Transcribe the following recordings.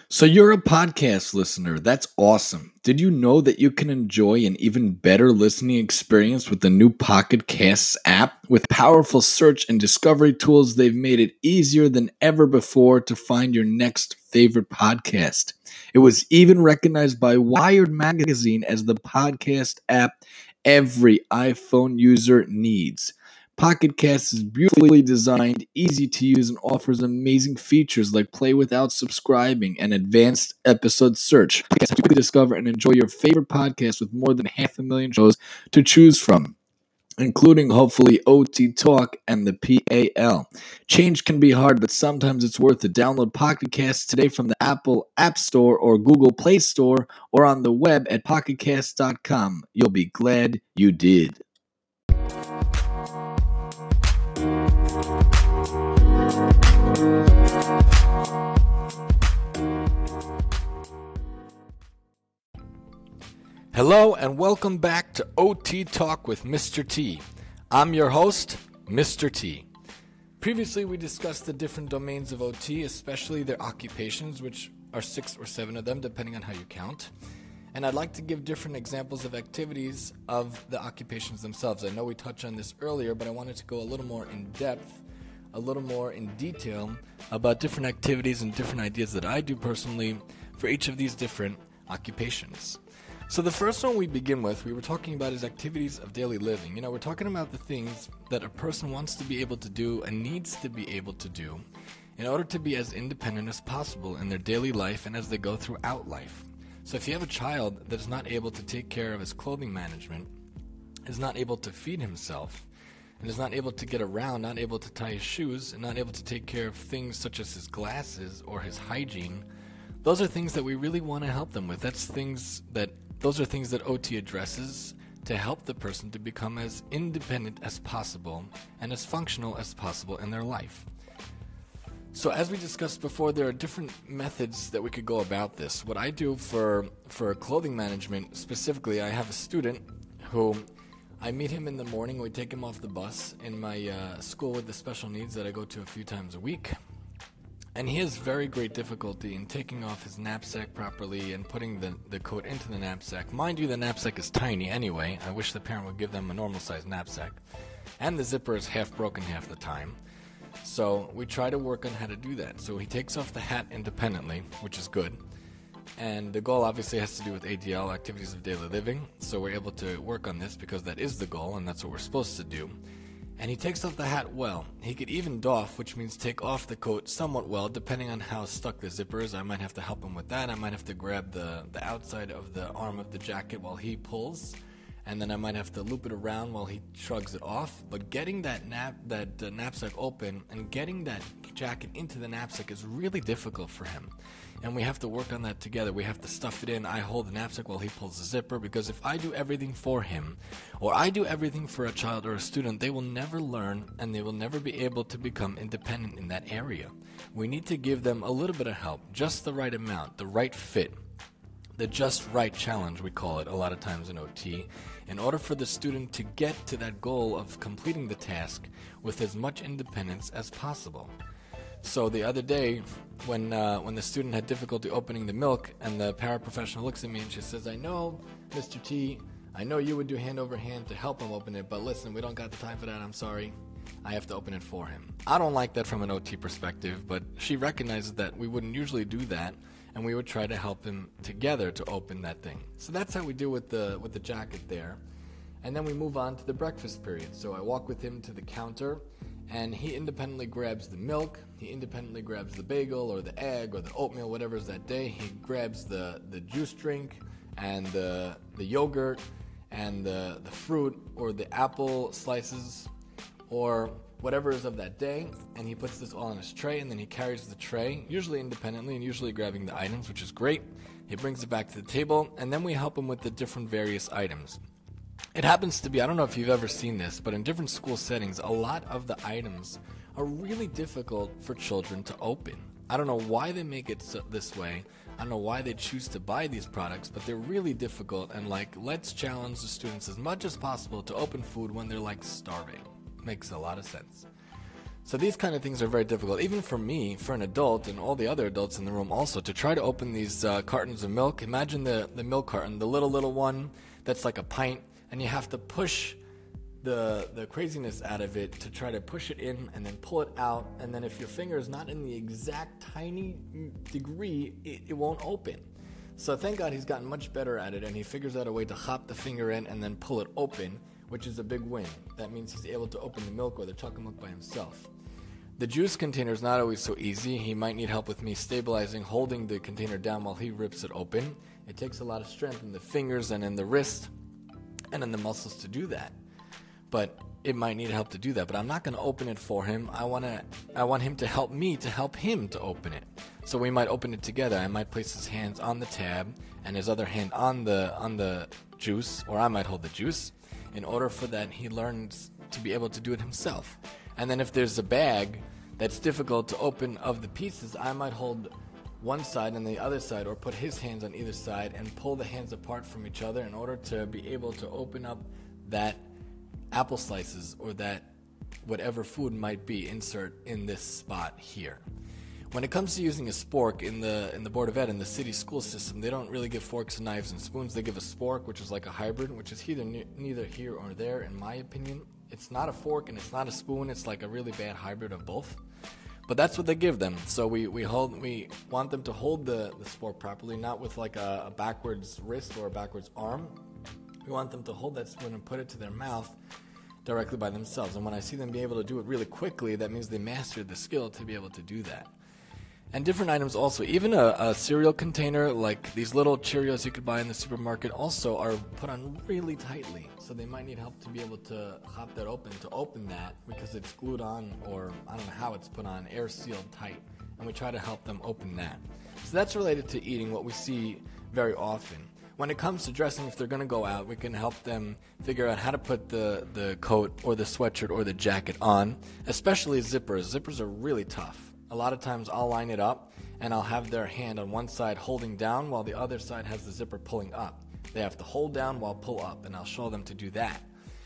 So you're a podcast listener. That's awesome. Did you know that you can enjoy an even better listening experience with the new Pocket Casts app? With powerful search and discovery tools, they've made it easier than ever before to find your next favorite podcast. It was even recognized by Wired Magazine as the podcast app every iPhone user needs. Pocket Cast is beautifully designed, easy to use, and offers amazing features like play without subscribing and advanced episode search. Podcast helps you discover and enjoy your favorite podcast with more than 500,000 shows to choose from, including hopefully OT Talk and the PAL. Change can be hard, but sometimes it's worth it. Download Pocket Casts today from the Apple App Store or Google Play Store or on the web at pocketcast.com. You'll be glad you did. Hello and welcome back to OT Talk with Mr. T. I'm your host, Mr. T. Previously, we discussed the different domains of OT, especially their occupations, which are 6 or 7 of them, depending on how you count. And I'd like to give different examples of activities of the occupations themselves. I know we touched on this earlier, but I wanted to go a little more in depth, a little more in detail about different activities and different ideas that I do personally for each of these different occupations. So the first one we begin with, we were talking about is activities of daily living. We're talking about the things that a person wants to be able to do and needs to be able to do in order to be as independent as possible in their daily life and as they go throughout life. So if you have a child that is not able to take care of his clothing management, is not able to feed himself, and is not able to get around, not able to tie his shoes, and not able to take care of things such as his glasses or his hygiene, those are things that we really want to help them with. Those are things that OT addresses to help the person to become as independent as possible and as functional as possible in their life. So as we discussed before, there are different methods that we could go about this. What I do for clothing management specifically, I have a student who I meet him in the morning. We take him off the bus in my school with the special needs that I go to a few times a week. And he has very great difficulty in taking off his knapsack properly and putting the coat into the knapsack. Mind you, the knapsack is tiny anyway. I wish the parent would give them a normal-sized knapsack. And the zipper is half broken half the time. So we try to work on how to do that. So he takes off the hat independently, which is good. And the goal obviously has to do with ADL, activities of daily living. So we're able to work on this because that is the goal and that's what we're supposed to do. And he takes off the hat well. He could even doff, which means take off the coat somewhat well, depending on how stuck the zipper is. I might have to help him with that. I might have to grab the outside of the arm of the jacket while he pulls, and then I might have to loop it around while he shrugs it off. But getting that knapsack open and getting that jacket into the knapsack is really difficult for him. And we have to work on that together. We have to stuff it in. I hold the knapsack while he pulls the zipper, because if I do everything for him, or I do everything for a child or a student, they will never learn and they will never be able to become independent in that area. We need to give them a little bit of help, just the right amount, the right fit, the just right challenge, we call it a lot of times in OT, in order for the student to get to that goal of completing the task with as much independence as possible. So the other day, when the student had difficulty opening the milk, and the paraprofessional looks at me and she says, "I know, Mr. T, I know you would do hand over hand to help him open it, but listen, we don't got the time for that, I'm sorry. I have to open it for him." I don't like that from an OT perspective, but she recognizes that we wouldn't usually do that, and we would try to help him together to open that thing. So that's how we do with the jacket there. And then we move on to the breakfast period. So I walk with him to the counter, and he independently grabs the milk, he independently grabs the bagel or the egg or the oatmeal, whatever is that day. He grabs the juice drink and the yogurt and the fruit or the apple slices or whatever is of that day, and he puts this all on his tray, and then he carries the tray, usually independently and usually grabbing the items, which is great. He brings it back to the table, and then we help him with the different various items. It happens to be, I don't know if you've ever seen this, but in different school settings, a lot of the items are really difficult for children to open. I don't know why they make it this way. I don't know why they choose to buy these products, but they're really difficult, and let's challenge the students as much as possible to open food when they're starving. Makes a lot of sense. So these kind of things are very difficult, even for me, for an adult, and all the other adults in the room also, to try to open these cartons of milk. Imagine the milk carton, the little one that's like a pint, and you have to push the craziness out of it to try to push it in and then pull it out, and then if your finger is not in the exact tiny degree, it won't open. So thank God he's gotten much better at it, and he figures out a way to hop the finger in and then pull it open, which is a big win. That means he's able to open the milk or the chocolate milk by himself. The juice container is not always so easy. He might need help with me stabilizing, holding the container down while he rips it open. It takes a lot of strength in the fingers and in the wrist and in the muscles to do that. But it might need help to do that. But I'm not going to open it for him. I want him to help me to help him to open it. So we might open it together. I might place his hands on the tab and his other hand on the juice, or I might hold the juice, in order for that he learns to be able to do it himself. And then if there's a bag that's difficult to open of the pieces, I might hold one side and the other side, or put his hands on either side and pull the hands apart from each other in order to be able to open up that apple slices or that whatever food might be, insert in this spot here. When it comes to using a spork in the Board of Ed, in the city school system, they don't really give forks and knives and spoons. They give a spork, which is like a hybrid, which is neither here or there, in my opinion. It's not a fork and it's not a spoon. It's like a really bad hybrid of both. But that's what they give them. So we want them to hold the spork properly, not with like a backwards wrist or a backwards arm. We want them to hold that spoon and put it to their mouth directly by themselves. And when I see them be able to do it really quickly, that means they mastered the skill to be able to do that. And different items also, even a cereal container, like these little Cheerios you could buy in the supermarket, also are put on really tightly. So they might need help to be able to hop that open, to open that, because it's glued on, or I don't know how it's put on, air sealed tight. And we try to help them open that. So that's related to eating, what we see very often. When it comes to dressing, if they're going to go out, we can help them figure out how to put the coat or the sweatshirt or the jacket on, especially zippers. Zippers are really tough. A lot of times I'll line it up and I'll have their hand on one side holding down while the other side has the zipper pulling up. They have to hold down while pull up, and I'll show them to do that.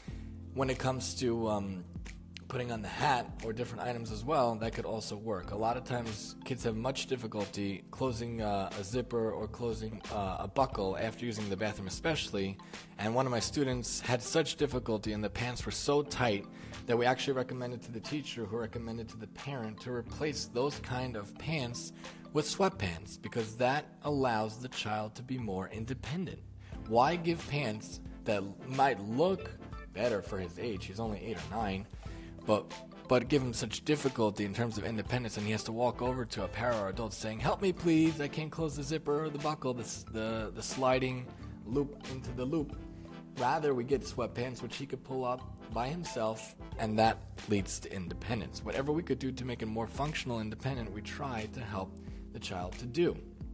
When it comes to putting on the hat or different items as well, that could also work. A lot of times kids have much difficulty closing a zipper or closing a buckle after using the bathroom especially, and one of my students had such difficulty and the pants were so tight that we actually recommended to the teacher, who recommended to the parent, to replace those kind of pants with sweatpants, because that allows the child to be more independent. Why give pants that might look better for his age? He's only 8 or 9, but give him such difficulty in terms of independence, and he has to walk over to a para or adult saying, "Help me please, I can't close the zipper or the buckle, the sliding loop into the loop." Rather, we get sweatpants, which he could pull up by himself, and that leads to independence. Whatever we could do to make him more functional, independent, we try to help the child to do.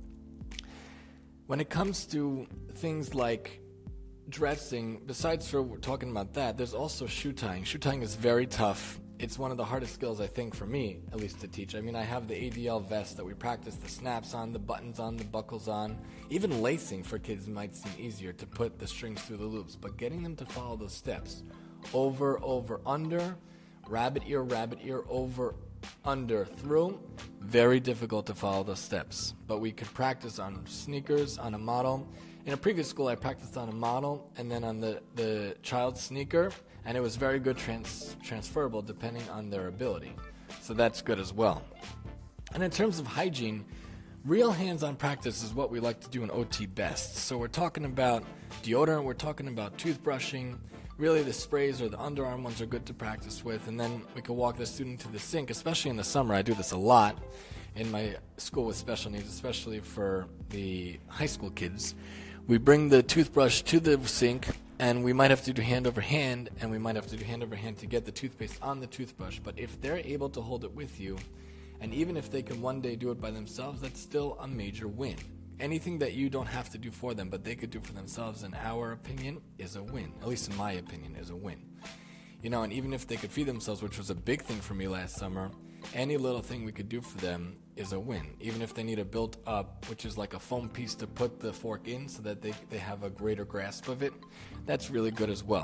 When it comes to things like dressing, besides for talking about that, there's also shoe tying. Shoe tying is very tough. It's one of the hardest skills, I think, for me, at least, to teach. I mean, I have the ADL vest that we practice the snaps on, the buttons on, the buckles on. Even lacing for kids might seem easier, to put the strings through the loops. But getting them to follow those steps, over, under, rabbit ear, over, under, through, very difficult to follow those steps. But we could practice on sneakers, on a model. In a previous school, I practiced on a model and then on the child's sneaker, and it was very good transferable depending on their ability. So that's good as well. And in terms of hygiene, real hands-on practice is what we like to do in OT best. So we're talking about deodorant, we're talking about toothbrushing. Really, the sprays or the underarm ones are good to practice with, and then we can walk the student to the sink, especially in the summer. I do this a lot in my school with special needs, especially for the high school kids. We bring the toothbrush to the sink, and we might have to do hand over hand, and we might have to do hand over hand to get the toothpaste on the toothbrush. But if they're able to hold it with you, and even if they can one day do it by themselves, that's still a major win. Anything that you don't have to do for them, but they could do for themselves, in our opinion, is a win. At least in my opinion, is a win. You know, and even if they could feed themselves, which was a big thing for me last summer, any little thing we could do for them is a win. Even if they need a built-up, which is like a foam piece to put the fork in so that they have a greater grasp of it, that's really good as well.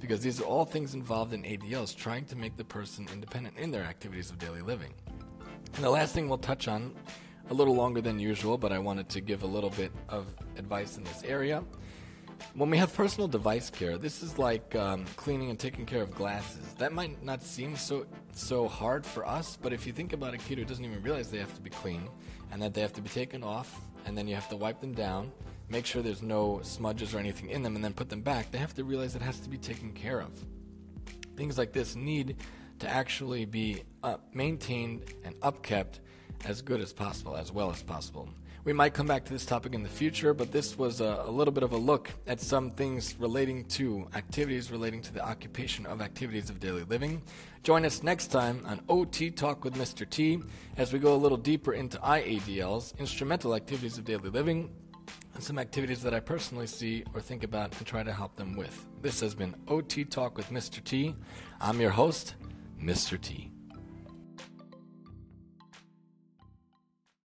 because these are all things involved in ADLs, trying to make the person independent in their activities of daily living. And the last thing we'll touch on, a little longer than usual, but I wanted to give a little bit of advice in this area. When we have personal device care, this is like cleaning and taking care of glasses. That might not seem so hard for us, but if you think about a kid who doesn't even realize they have to be clean and that they have to be taken off, and then you have to wipe them down, make sure there's no smudges or anything in them, and then put them back, they have to realize it has to be taken care of. Things like this need to actually be maintained and upkept as good as possible, as well as possible. We might come back to this topic in the future, but this was a little bit of a look at some things relating to activities relating to the occupation of activities of daily living. Join us next time on OT Talk with Mr. T as we go a little deeper into IADLs, instrumental activities of daily living, and some activities that I personally see or think about and try to help them with. This has been OT Talk with Mr. T. I'm your host, Mr. T.